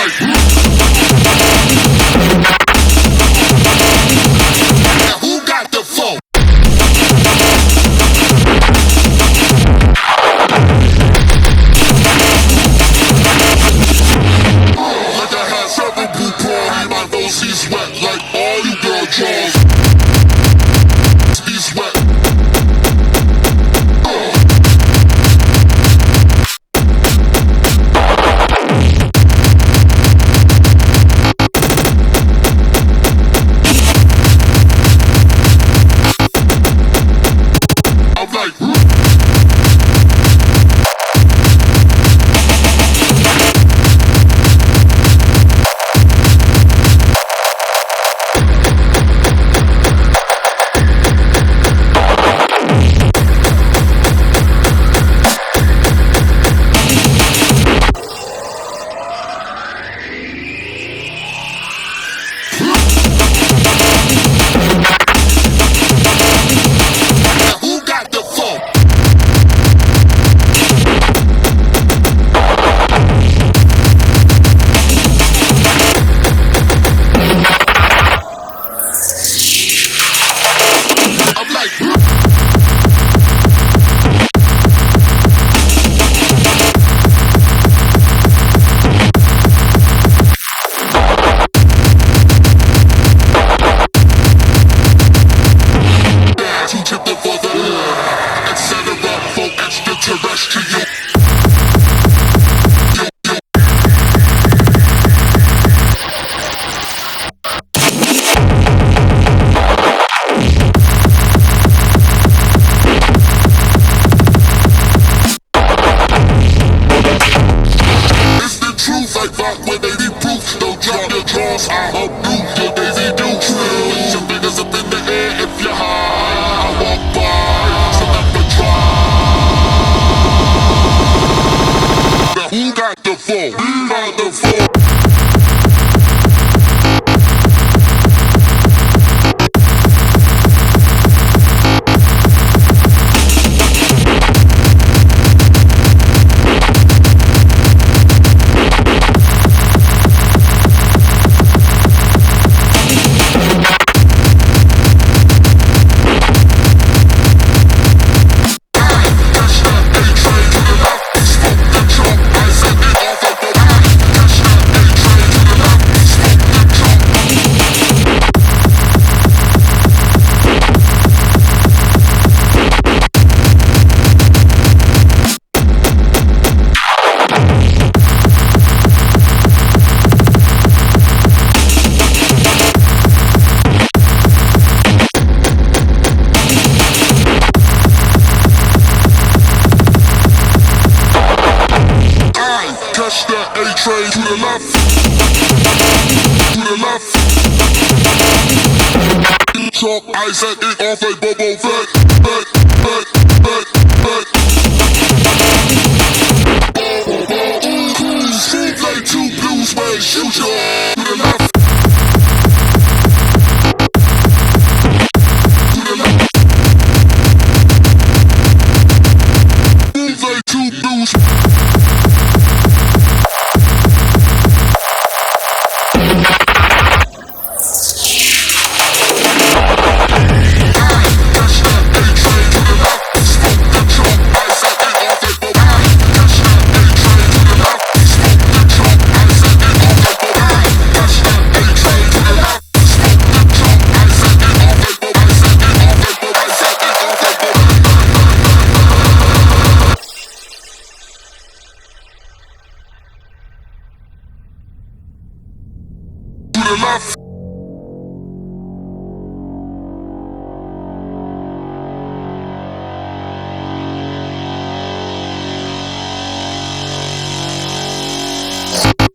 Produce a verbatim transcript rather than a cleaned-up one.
like, now who got the phone? Like I had several pool party, my nose is wet like all you girl draws. He's wet. I'm like, extraterrestrial. It's the truth, I thought when they be proof. Don't drop your drawers, I uproot your Daisy Duke. Put your fingers up in the air if you're high. I walk by, so never try. Now who got the phone? Who got the phone? Catch that A-train to the left, to the left. Chalk Isaac it off a Bobo Fett, Fett, Fett, Fett, Fett. Ooh, seems like two blues men shoot you to the left. To the left. Seems like two blues. To the left.